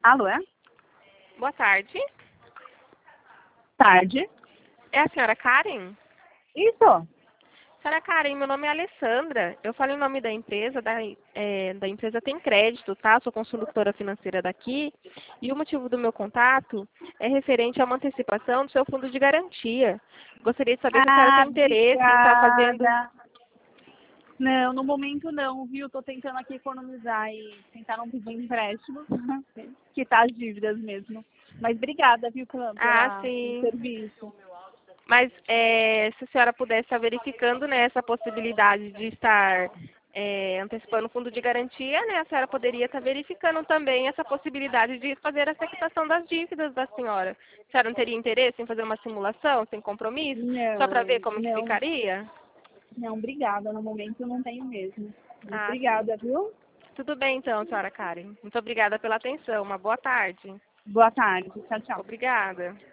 Alô, é? Boa tarde. Tarde. É a senhora Karen? Isso. Senhora Karen, meu nome é Alessandra. Eu falo em nome da empresa, da empresa Tem Crédito, tá? Sou consultora financeira daqui. E o motivo do meu contato é referente a uma antecipação do seu fundo de garantia. Gostaria de saber se a senhora tem interesse em estar fazendo... Obrigada. Não, no momento não, viu? Tô tentando aqui economizar e tentar não pedir empréstimo, quitar as dívidas mesmo. Mas obrigada, viu, pelo Ah, sim. serviço. Mas se a senhora pudesse estar verificando, né, essa possibilidade de estar antecipando o fundo de garantia, né, a senhora poderia estar verificando também essa possibilidade de fazer essa quitação das dívidas da senhora. A senhora não teria interesse em fazer uma simulação sem compromisso, só para ver Não, como que não, ficaria? não, obrigada. No momento eu não tenho mesmo. Muito Ah, sim. obrigada, viu? Tudo bem então, senhora Karen. Muito obrigada pela atenção. Uma boa tarde. Boa tarde. Tchau, tchau. Obrigada.